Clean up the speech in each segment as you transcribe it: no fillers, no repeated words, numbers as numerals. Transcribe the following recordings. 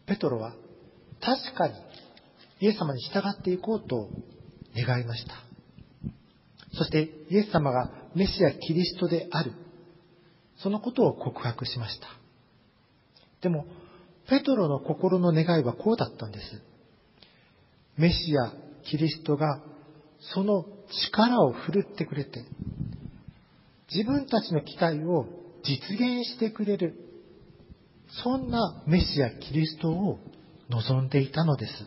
ペトロは確かにイエス様に従っていこうと願いました。そしてイエス様がメシアキリストである、そのことを告白しました。でもペトロの心の願いはこうだったんです。メシアキリストがその力を振るってくれて、自分たちの期待を実現してくれる、そんなメシアキリストを望んでいたのです。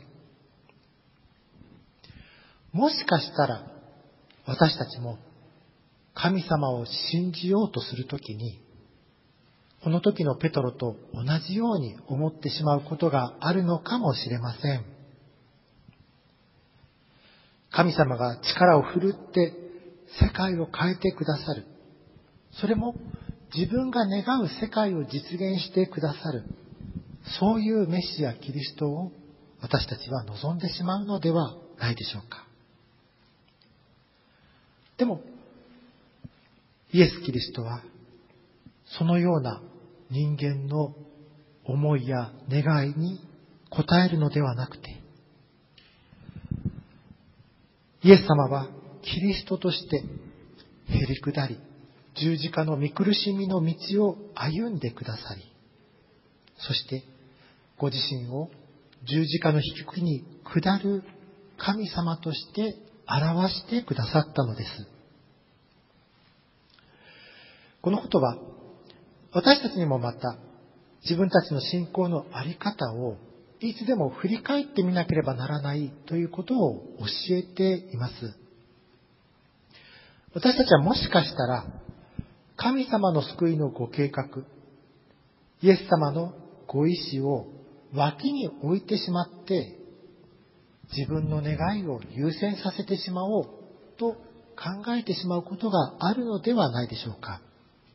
もしかしたら私たちも神様を信じようとするときに、この時のペトロと同じように思ってしまうことがあるのかもしれません。神様が力を振るって世界を変えてくださる。それも自分が願う世界を実現してくださる。そういうメシアキリストを私たちは望んでしまうのではないでしょうか。でもイエス・キリストはそのような人間の思いや願いに応えるのではなくて、イエス様はキリストとしてへりくだり、十字架の御苦しみの道を歩んでくださり、そしてご自身を十字架の低くに下る神様として表してくださったのです。このことは私たちにもまた自分たちの信仰の在り方をいつでも振り返ってみなければならないということを教えています。私たちはもしかしたら神様の救いのご計画、イエス様のご意志を脇に置いてしまって自分の願いを優先させてしまおうと考えてしまうことがあるのではないでしょうか。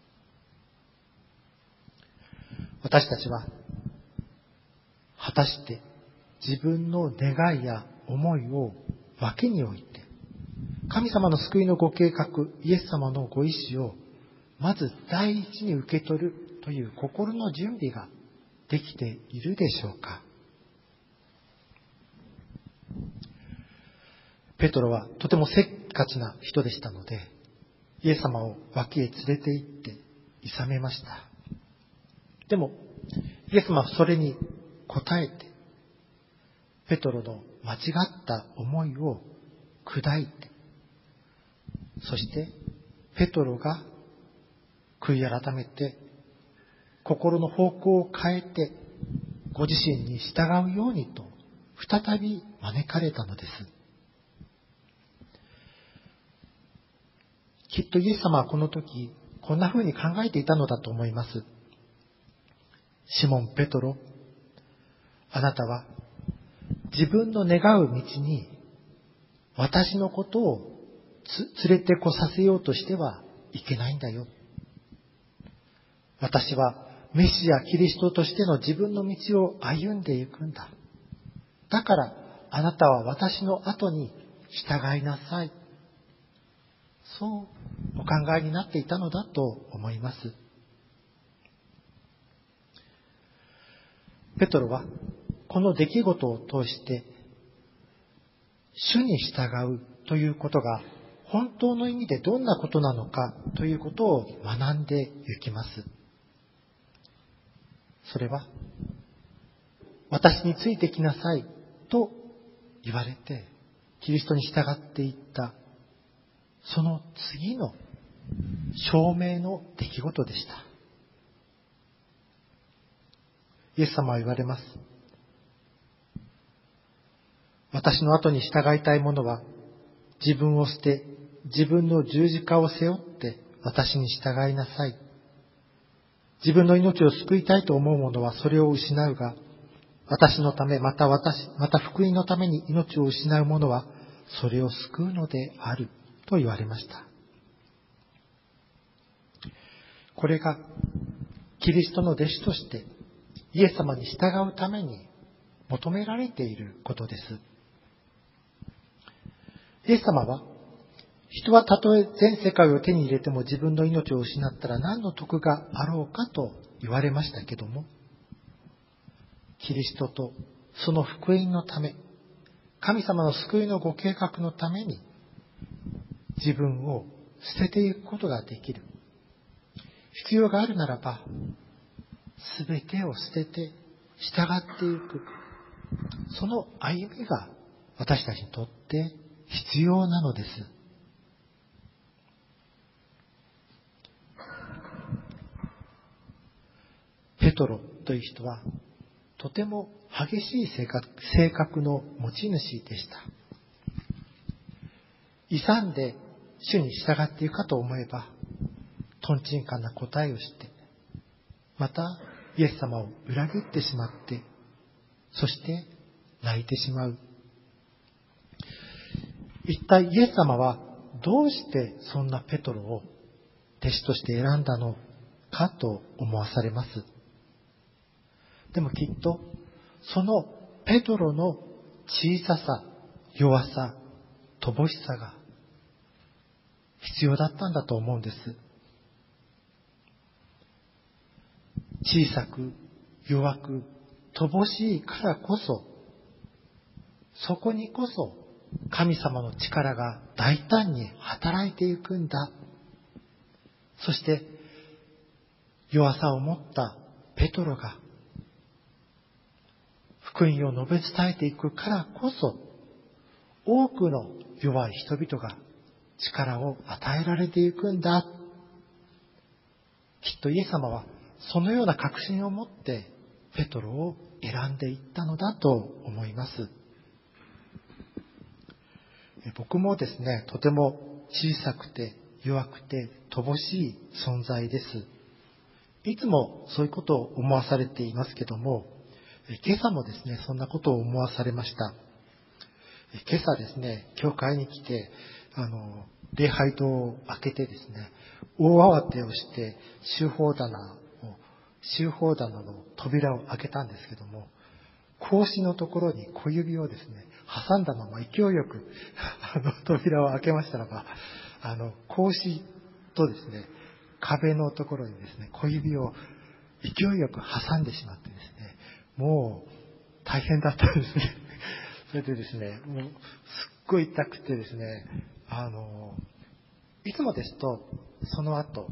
私たちは果たして自分の願いや思いを脇に置いて、神様の救いのご計画、イエス様のご意志をまず第一に受け取るという心の準備ができているでしょうか。ペトロはとてもせっかちな人でしたので、イエス様を脇へ連れて行って諌めました。でもイエス様はそれに応えて、ペトロの間違った思いを砕いて、そしてペトロが悔い改めて心の方向を変えてご自身に従うようにと再び招かれたのです。きっとイエス様はこの時こんな風に考えていたのだと思います。シモン・ペトロ、あなたは自分の願う道に私のことを連れてこさせようとしてはいけないんだよ。私はメシアキリストとしての自分の道を歩んでいくんだ。だからあなたは私の後に従いなさい。そうお考えになっていたのだと思います。ペトロはこの出来事を通して主に従うということが本当の意味でどんなことなのかということを学んでいきます。それは私についてきなさいと言われてキリストに従っていったその次の証明の出来事でした。イエス様は言われます。私の後に従いたい者は自分を捨て自分の十字架を背負って私に従いなさい。自分の命を救いたいと思う者はそれを失うが、私のためまた福音のために命を失う者はそれを救うのであると言われました。これがキリストの弟子としてイエス様に従うために求められていることです。イエス様は人はたとえ全世界を手に入れても自分の命を失ったら何の得があろうかと言われましたけども、 キリストとその福音のため、神様の救いのご計画のために自分を捨てていくことができる。必要があるならば、すべてを捨てて従っていく。その歩みが私たちにとって必要なのです。ペトロという人はとても激しい性格の持ち主でした。勇んで主に従っていくかと思えば、とんちんかんな答えをして、またイエス様を裏切ってしまって、そして泣いてしまう。一体イエス様はどうしてそんなペトロを弟子として選んだのかと思わされます。でもきっとそのペトロの小ささ、弱さ、乏しさが必要だったんだと思うんです。小さく、弱く、乏しいからこそ、そこにこそ神様の力が大胆に働いていくんだ。そして弱さを持ったペトロが福音を述べ伝えていくからこそ、多くの弱い人々が力を与えられていくんだ。きっとイエス様はそのような確信を持ってペトロを選んでいったのだと思います。僕もですね、とても小さくて弱くて乏しい存在です。いつもそういうことを思わされていますけども、今朝もですね、そんなことを思わされました。今朝ですね、教会に来て、礼拝堂を開けてですね、大慌てをして修法棚の扉を開けたんですけども、格子のところに小指をですね、挟んだまま勢いよく扉を開けましたらば、格子とですね、壁のところにですね、小指を勢いよく挟んでしまってですね、もう大変だったんですね。それでですね、もうすっごい痛くてですね、いつもですと、その後、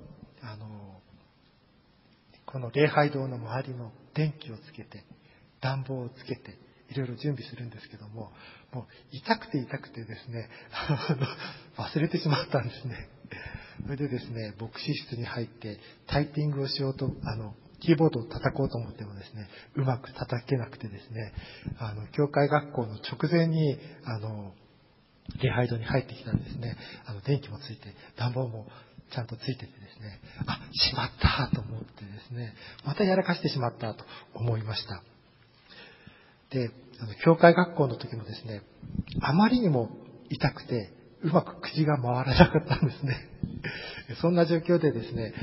この礼拝堂の周りの電気をつけて、暖房をつけて、いろいろ準備するんですけども、もう痛くてですね、忘れてしまったんですね。それでですね、牧師室に入ってタイピングをしようと、キーボードを叩こうと思ってもですね、うまく叩けなくてですね、教会学校の直前に、礼拝堂に入ってきたらですね、電気もついて、暖房もちゃんとついててですね、しまったと思ってですね、またやらかしてしまったと思いました。で、教会学校の時もですね、あまりにも痛くて、うまく口が回らなかったんですね。そんな状況でですね、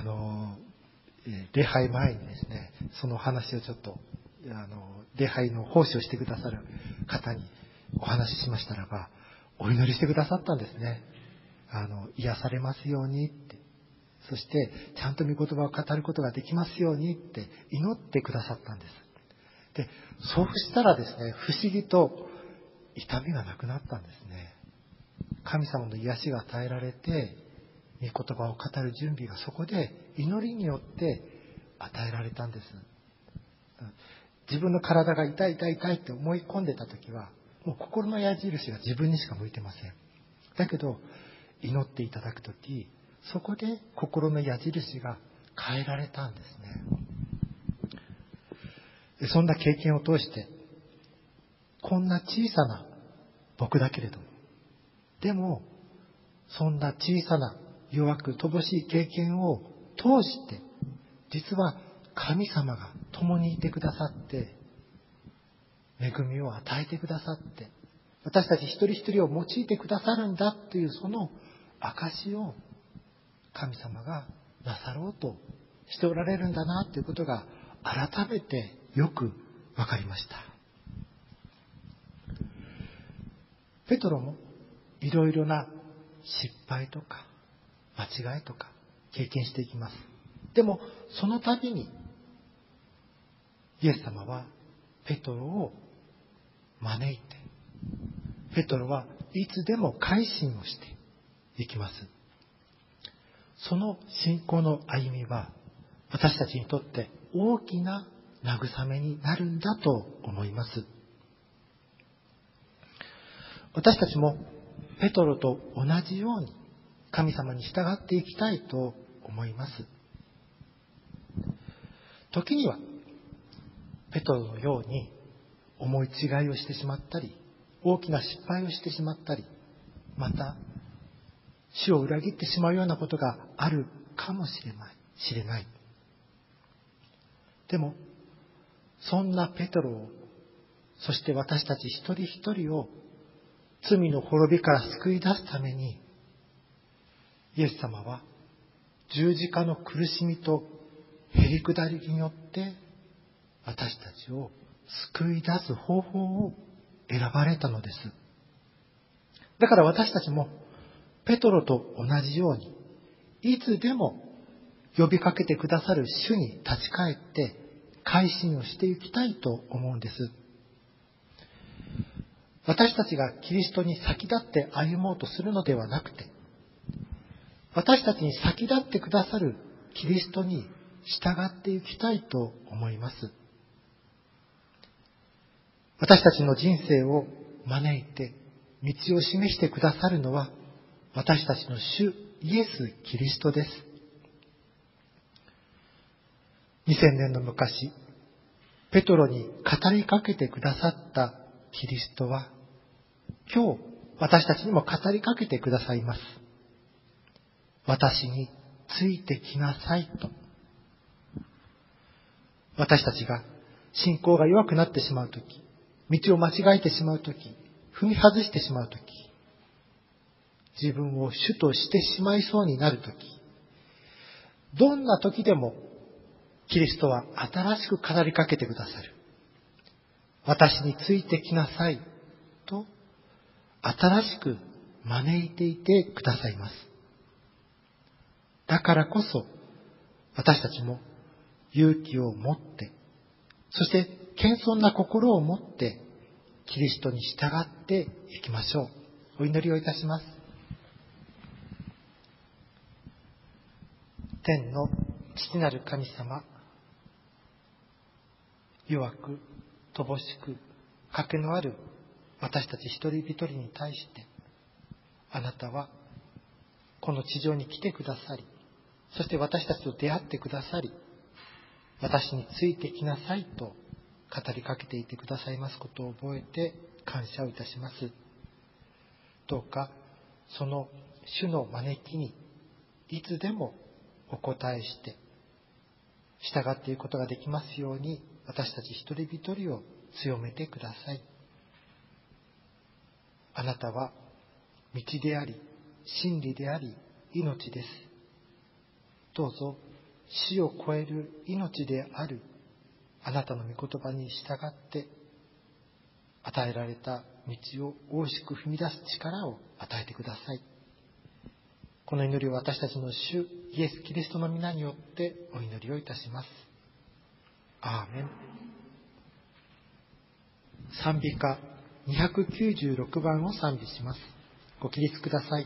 礼拝前にですね、その話をちょっと、礼拝の奉仕をしてくださる方にお話ししましたらば、お祈りしてくださったんですね。癒されますようにって。そして、ちゃんと御言葉を語ることができますようにって祈ってくださったんです。で、そうしたらですね、不思議と痛みがなくなったんですね。神様の癒しが与えられて、御言葉を語る準備がそこで祈りによって与えられたんです。自分の体が痛いって思い込んでた時は、もう心の矢印が自分にしか向いてません。だけど、祈っていただくとき、そこで心の矢印が変えられたんですね。そんな経験を通して、こんな小さな僕だけれども、でも、そんな小さな弱く乏しい経験を通して、実は神様が共にいてくださって、恵みを与えてくださって、私たち一人一人を用いてくださるんだというその証を神様がなさろうとしておられるんだなということが改めてよくわかりました。ペトロもいろいろな失敗とか間違いとか経験していきます。でもその度にイエス様はペトロを招いて、ペトロはいつでも改心をしていきます。その信仰の歩みは私たちにとって大きな慰めになるんだと思います。私たちもペトロと同じように神様に従っていきたいと思います。時にはペトロのように思い違いをしてしまったり、大きな失敗をしてしまったり、また主を裏切ってしまうようなことがあるかもしれない。でもそんなペトロを、そして私たち一人一人を罪の滅びから救い出すために、イエス様は十字架の苦しみとへりくだりによって私たちを救い出す方法を選ばれたのです。だから私たちもペトロと同じように、いつでも呼びかけてくださる主に立ち返って改心をしていきたいと思うんです。私たちがキリストに先立って歩もうとするのではなくて、私たちに先立ってくださるキリストに従っていきたいと思います。私たちの人生を招いて道を示してくださるのは私たちの主イエス・キリストです。2000年の昔、ペトロに語りかけてくださったキリストは、今日私たちにも語りかけてくださいます。私についてきなさいと。私たちが信仰が弱くなってしまうとき、道を間違えてしまうとき、踏み外してしまうとき、自分を主としてしまいそうになるとき、どんなときでもキリストは新しく語りかけてくださる。私についてきなさいと新しく招いていてくださいます。だからこそ私たちも勇気を持って、そして謙遜な心を持ってキリストに従っていきましょう。お祈りをいたします。天の父なる神様、弱く乏しく賭けのある私たち一人一人に対して、あなたはこの地上に来てくださり、そして私たちと出会ってくださり、私についてきなさいと語りかけていてくださいますことを覚えて感謝をいたします。どうかその主の招きにいつでもお答えして従っていくことができますように、私たち一人一人を強めてください。あなたは道であり真理であり命です。どうぞ死を超える命であるあなたの御言葉に従って与えられた道を大しく踏み出す力を与えてください。この祈りを私たちの主イエス・キリストの皆によってお祈りをいたします。アーメン。賛美歌296番を賛美します。ご起立ください。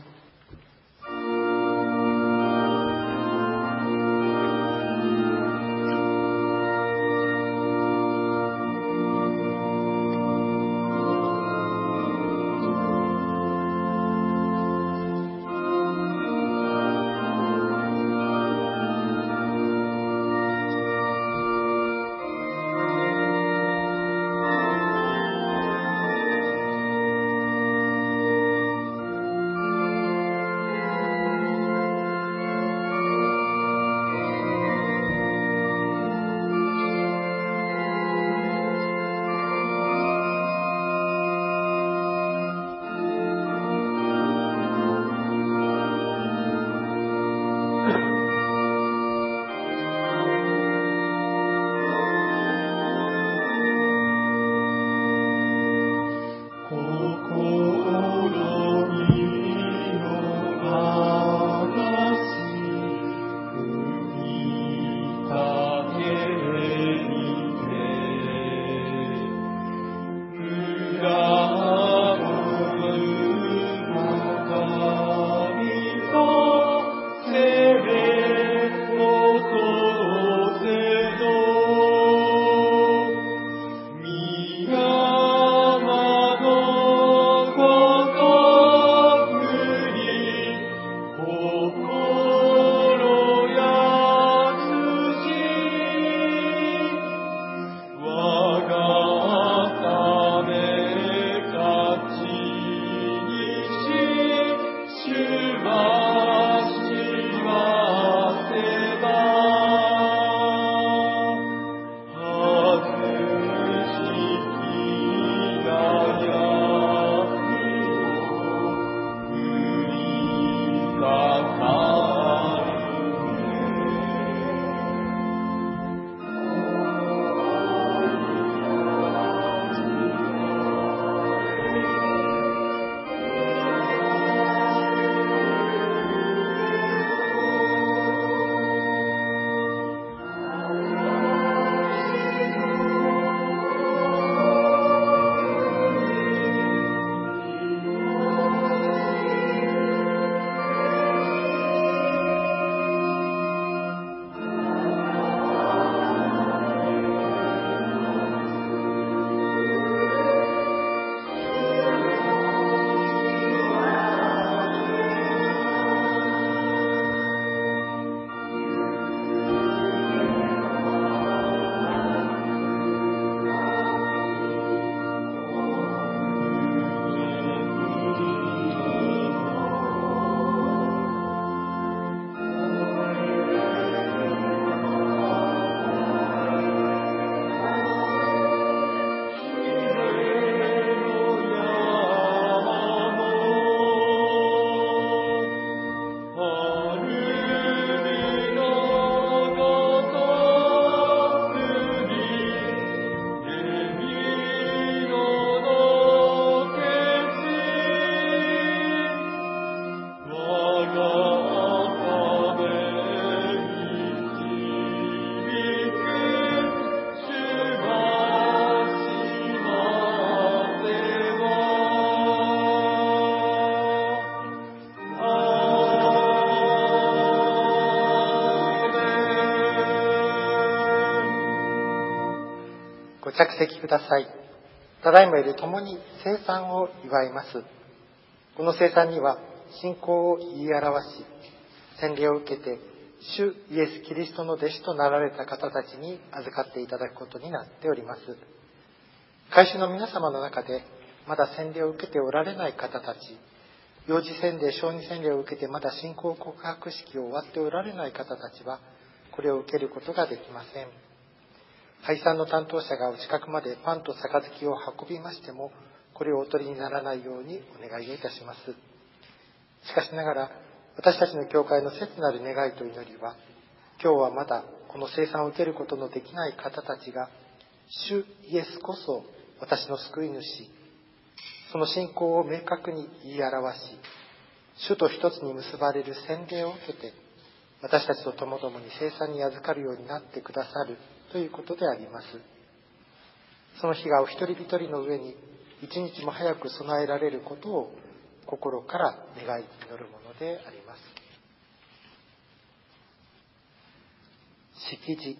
着席ください。ただいまより共に聖餐を祝います。この聖餐には信仰を言い表し、洗礼を受けて主イエス・キリストの弟子となられた方たちに預かっていただくことになっております。会衆の皆様の中でまだ洗礼を受けておられない方たち、幼児洗礼、小児洗礼を受けてまだ信仰告白式を終わっておられない方たちは、これを受けることができません。配膳の担当者がお近くまでパンと杯を運びましても、これをお取りにならないようにお願いをいたします。しかしながら、私たちの教会の切なる願いと祈りは、今日はまだこの聖餐を受けることのできない方たちが、主イエスこそ私の救い主、その信仰を明確に言い表し、主と一つに結ばれる洗礼を受けて、私たちと共々に聖餐に預かるようになってくださるということであります。その日がお一人一人の上に一日も早く備えられることを心から願い祈るものであります。式辞。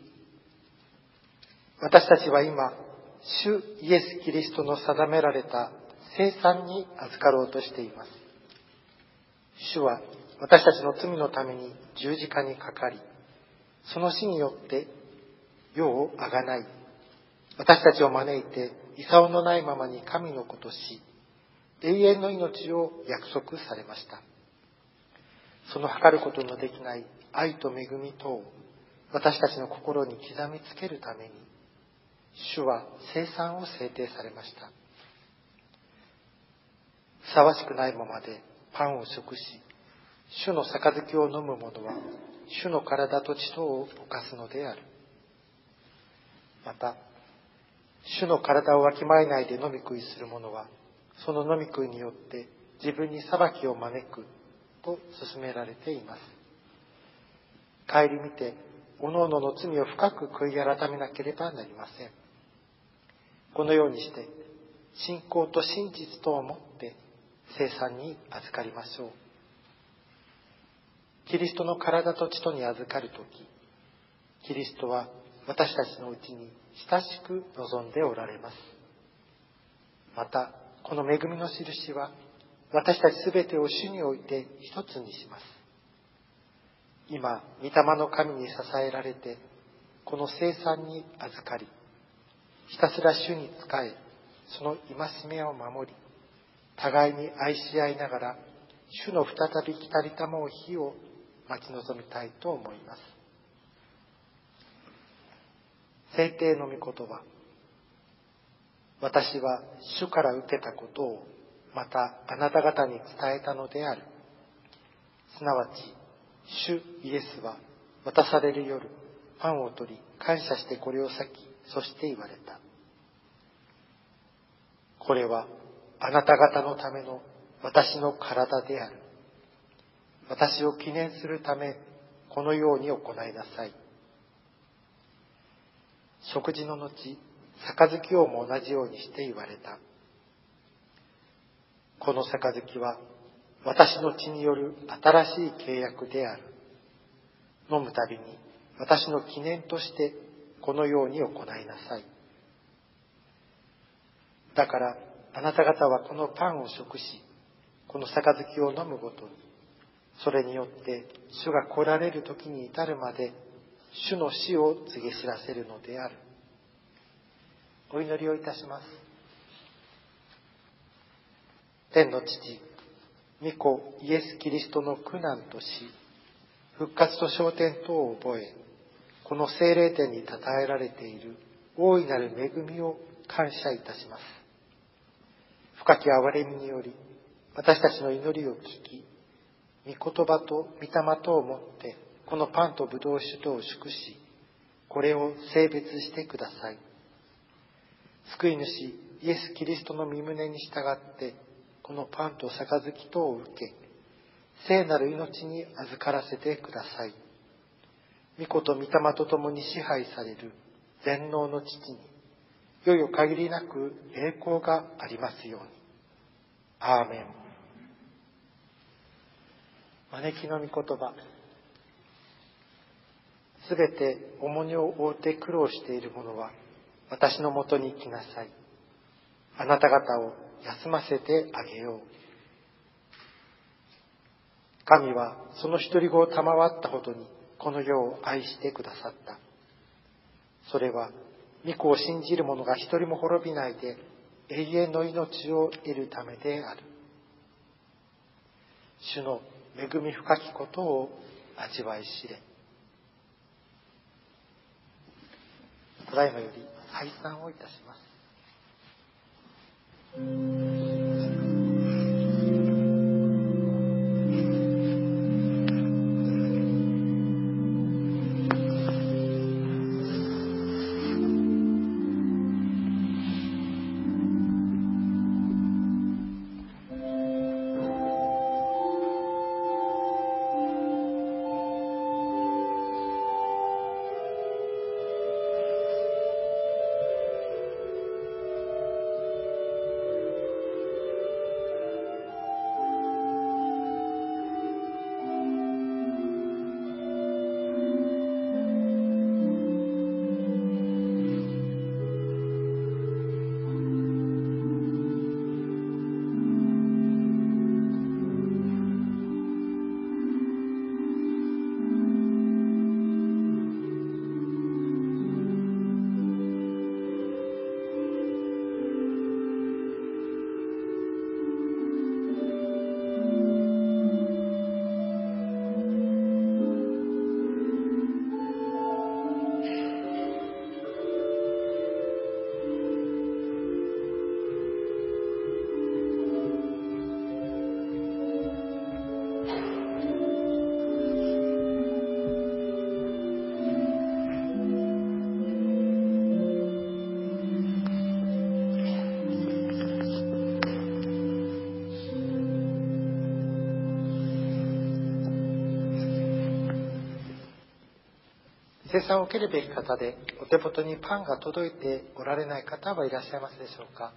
私たちは今、主イエス・キリストの定められた聖餐に預かろうとしています。主は私たちの罪のために十字架にかかり、その死によって世をあがない、私たちを招いて功のないままに神の子とし、永遠の命を約束されました。その計ることのできない愛と恵みとを私たちの心に刻みつけるために、主は聖餐を制定されました。ふさわしくないままでパンを食し、主の杯を飲む者は主の体と血とを犯すのである。また、主の体をわきまえないで飲み食いする者は、その飲み食いによって自分に裁きを招くと勧められています。顧みて、おのおのの罪を深く悔い改めなければなりません。このようにして、信仰と真実とをもって聖餐に預かりましょう。キリストの体と血とに預かるとき、キリストは私たちのうちに親しく望んでおられます。また、この恵みの印は、私たちすべてを主において一つにします。今、御霊の神に支えられて、この聖餐に預かり、ひたすら主に仕え、その戒めを守り、互いに愛し合いながら、主の再び来たりたまう日を待ち望みたいと思います。聖帝の御言葉。私は主から受けたことをまたあなた方に伝えたのである。すなわち、主イエスは渡される夜、パンを取り、感謝してこれを裂き、そして言われた。これはあなた方のための私の体である。私を記念するため、このように行いなさい。食事の後、杯をも同じようにして言われた。この杯は私の血による新しい契約である。飲むたびに私の記念としてこのように行いなさい。だからあなた方はこのパンを食し、この杯を飲むごとに、それによって主が来られる時に至るまで主の死を告げ知らせるのである。お祈りをいたします。天の父、御子イエス・キリストの苦難と死、復活と昇天とを覚え、この聖霊殿に称えられている大いなる恵みを感謝いたします。深き憐れみにより、私たちの祈りを聞き、御言葉と御霊とをもって、このパンと葡萄酒とを祝し、これを聖別してください。救い主イエス・キリストの御胸に従って、このパンと杯とを受け、聖なる命に預からせてください。御子と御霊と共に支配される全能の父に、いよいよ限りなく栄光がありますように。アーメン。招きの御言葉。すべて重荷を負って苦労している者は、 私のもとに来なさい。あなた方を休ませてあげよう。神はその一人子を賜ったほどにこの世を愛してくださった。それは御子を信じる者が一人も滅びないで永遠の命を得るためである。主の恵み深きことを味わい知れ。ただいまより拝賛をいたします。聖餐を受けるべき方でお手元にパンが届いておられない方はいらっしゃいますでしょうか。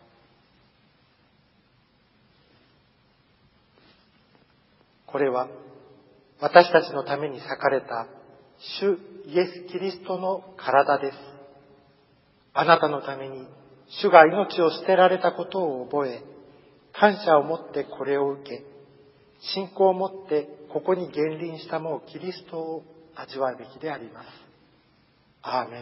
これは私たちのために裂かれた主イエス・キリストの体です。あなたのために主が命を捨てられたことを覚え、感謝を持ってこれを受け、信仰を持ってここに現臨したもうキリストを味わうべきであります。アーメン。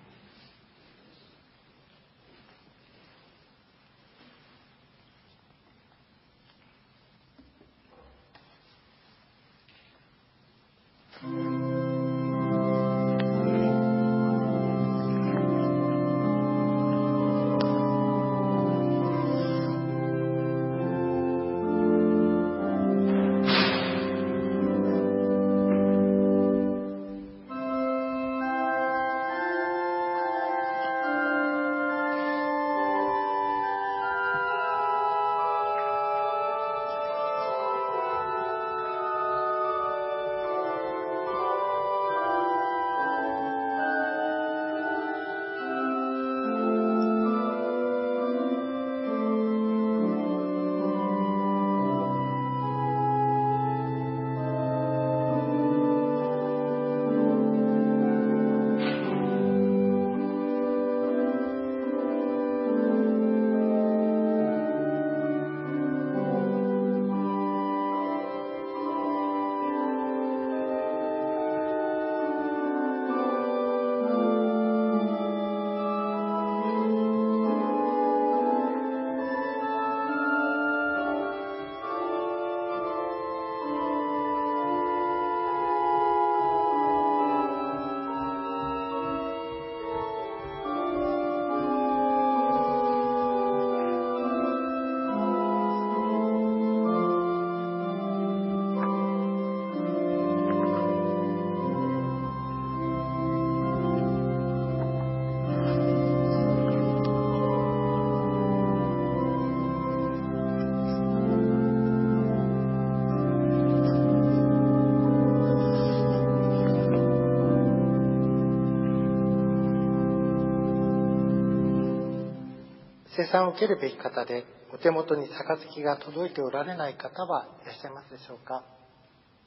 聖餐を受けるべき方でお手元に杯が届いておられない方はいらっしゃいますでしょうか。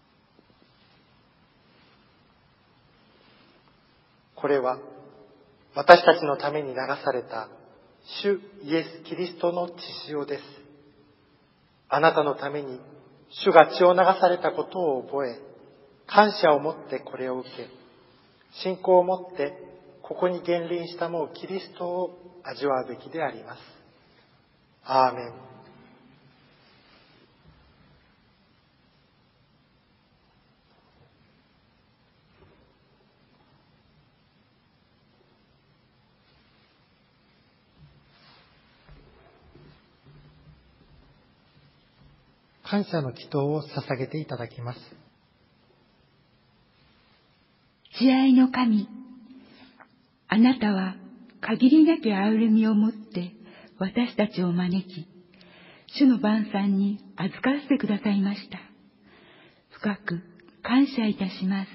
これは私たちのために流された主イエス・キリストの血潮です。あなたのために主が血を流されたことを覚え、感謝を持ってこれを受け、信仰を持ってここに現臨したもうキリストを味わうべきであります。アーメン。感謝の祈祷を捧げていただきます。 慈愛の神、あなたは限りなき憐れみをもって私たちを招き、主の晩餐に預からせてくださいました。深く感謝いたします。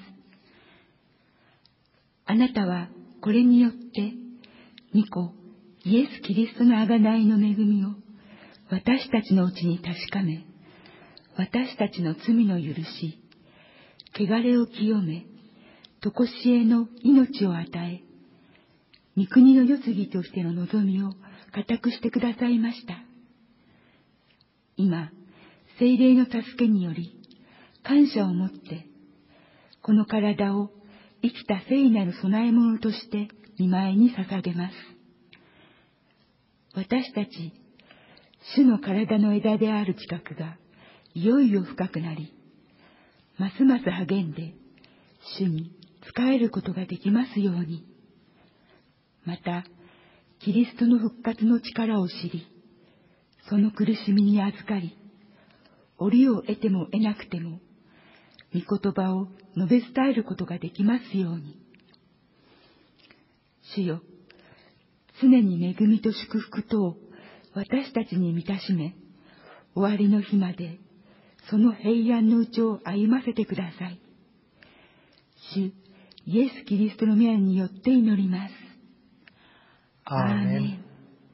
あなたはこれによって御子イエス・キリストの贖いの恵みを私たちのうちに確かめ、私たちの罪の許し、汚れを清め、常しえの命を与え、御国の世継ぎとしての望みを固くしてくださいました。今、聖霊の助けにより、感謝をもって、この体を生きた聖なる供え物として御前に捧げます。私たち、主の体の枝である自覚が、いよいよ深くなり、ますます励んで、主に仕えることができますように。また、キリストの復活の力を知り、その苦しみに預かり、折を得ても得なくても、御言葉を述べ伝えることができますように。主よ、常に恵みと祝福とを私たちに満たしめ、終わりの日まで、その平安のうちを歩ませてください。主イエス・キリストの御名によって祈ります。 アーメン。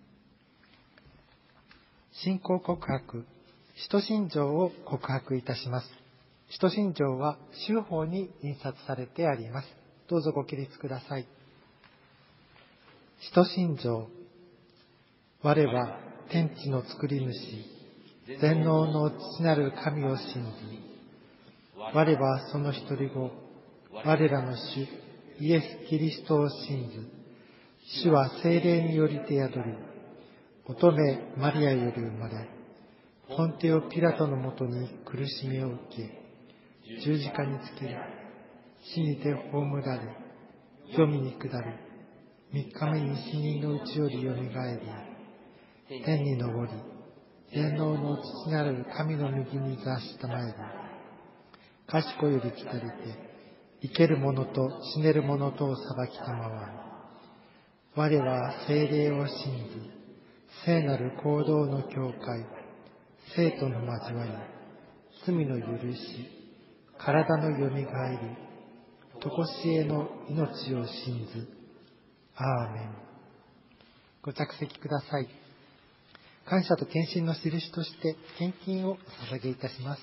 信仰告白、使徒信条を告白いたします。使徒信条は州法に印刷されてあります。どうぞご起立ください。使徒信条。我は天地の作り主、全能の父なる神を信じ、我はその一人子、我らの主イエス・キリストを信ず。主は聖霊によりて宿り、乙女マリアより生まれ、ポンテオ・ピラトのもとに苦しみを受け、十字架につき、死にて葬られ、黄泉に下り、三日目に死人のうちよりよみがえり、天に昇り、全能の父なる神の右に座したまえり、賢より来たりて、生ける者と死ねる者とを裁きたまわる。我は聖霊を信ず、聖なる行動の教会、聖徒の交わり、罪の許し、体のよみがえり、常しえの命を信ず。アーメン。ご着席ください。感謝と献身の印として献金をお捧げいたします。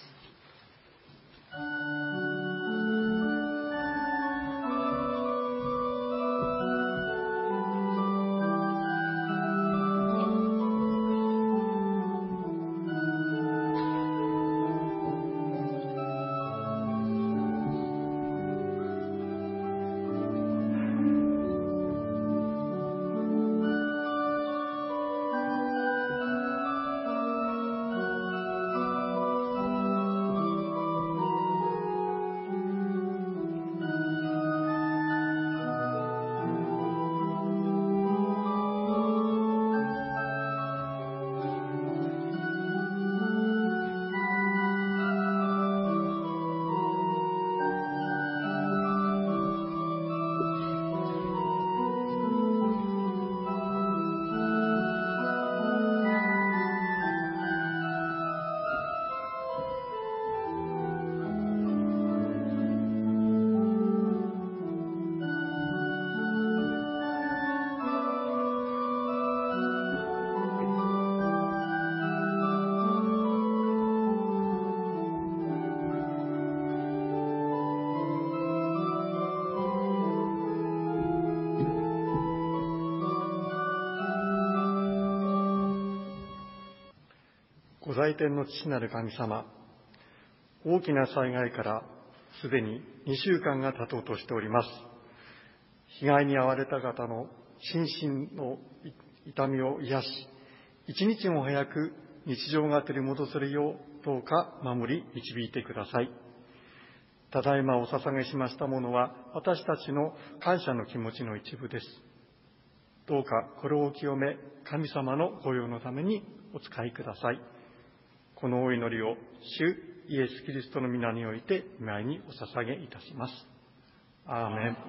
ご在天の父なる神様、大きな災害からすでに2週間が経とうとしております。被害に遭われた方の心身の痛みを癒し、一日も早く日常が取り戻せるよう、どうか守り導いてください。ただいまお捧げしましたものは、私たちの感謝の気持ちの一部です。どうかこれを清め、神様の御用のためにお使いください。このお祈りを主イエス・キリストの皆において御前にお捧げいたします。アーメン。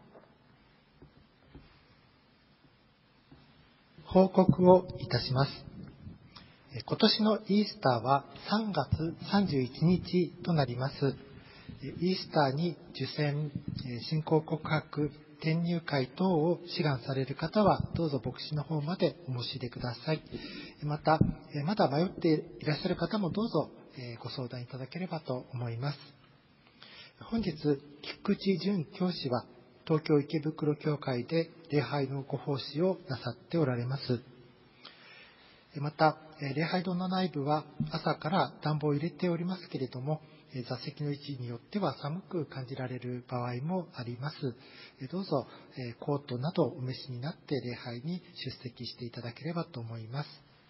報告をいたします。今年のイースターは3月31日となります。イースターに受洗、信仰告白、転入会等を志願される方はどうぞ牧師の方までお申し出ください。また、まだ迷っていらっしゃる方もどうぞご相談いただければと思います。本日、菊池淳教師は東京池袋教会で礼拝のご奉仕をなさっておられます。また、礼拝堂の内部は朝から暖房を入れておりますけれども、座席の位置によっては寒く感じられる場合もあります。どうぞコートなどお召しになって礼拝に出席していただければと思います。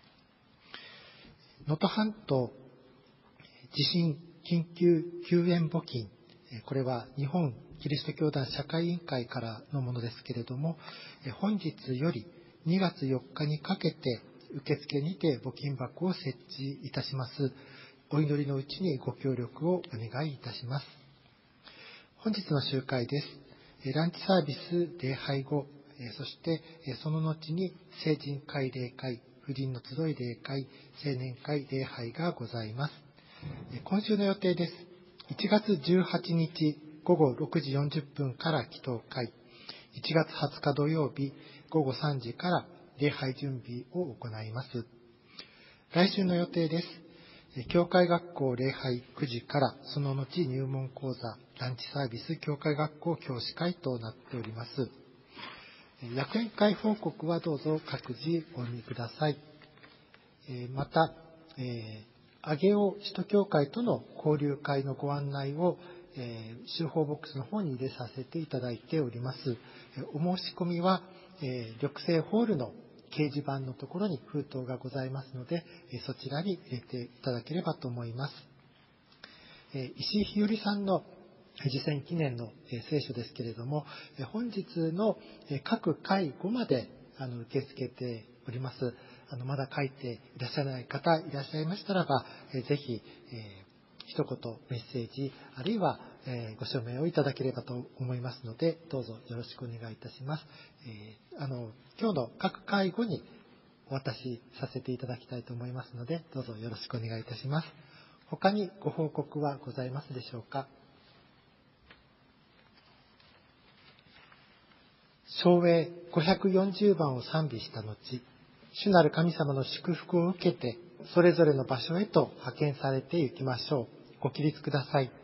能登半島地震緊急救援募金、これは日本キリスト教団社会委員会からのものですけれども、本日より2月4日にかけて受付にて募金箱を設置いたします。お祈りのうちにご協力をお願いいたします。本日の集会です。ランチサービス礼拝後、そしてその後に成人会礼会、婦人の集い礼会、青年会礼拝がございます。今週の予定です。1月18日午後6時40分から祈祷会、1月20日土曜日午後3時から礼拝準備を行います。来週の予定です。教会学校礼拝9時から、その後入門講座、ランチサービス、教会学校教師会となっております。役員会報告はどうぞ各自お読みください。また、上尾使徒教会との交流会のご案内を、集報ボックスの方に入れさせていただいております。お申し込みは、緑星ホールの掲示板のところに封筒がございますので、そちらに入れていただければと思います。石井日和さんの受選記念の聖書ですけれども、本日の各回5まで受け付けております。まだ書いていらっしゃらない方いらっしゃいましたらば、ぜひ、一言メッセージ、あるいは、ご署名をいただければと思いますので、どうぞよろしくお願いいたします。今日の各会後にお渡しさせていただきたいと思いますので、どうぞよろしくお願いいたします。他にご報告はございますでしょうか。唱詠540番を賛美した後、主なる神様の祝福を受けて、それぞれの場所へと派遣されて行きましょう。ご起立ください。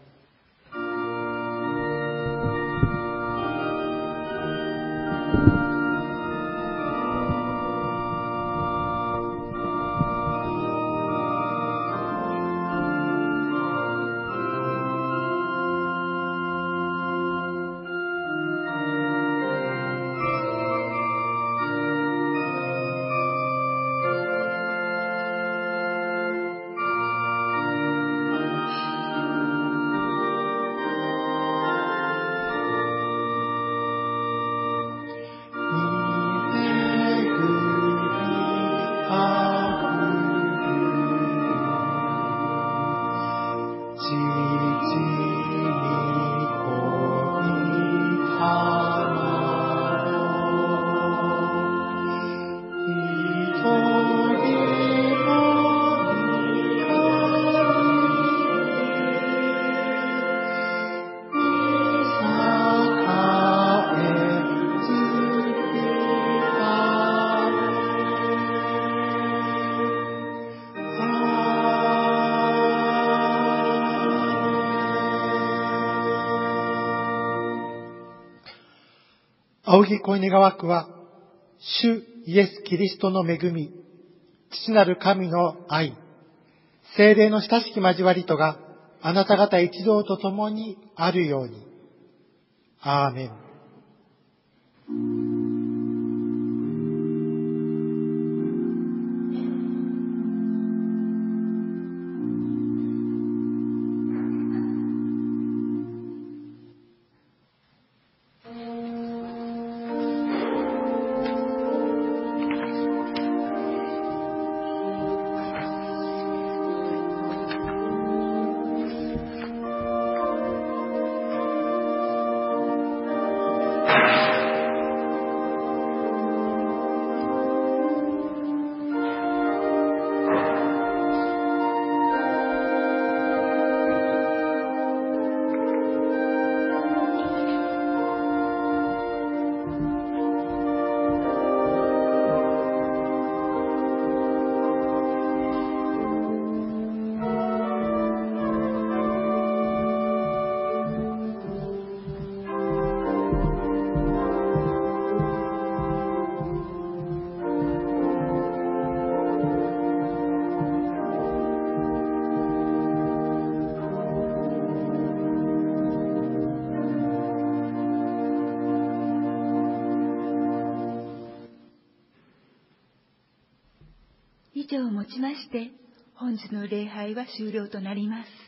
青木小稲川区は、主イエス・キリストの恵み、父なる神の愛、 聖霊の親しき交わりとがあなた方一同と共にあるように。アーメン。 以上をもちまして本日の礼拝は終了となります。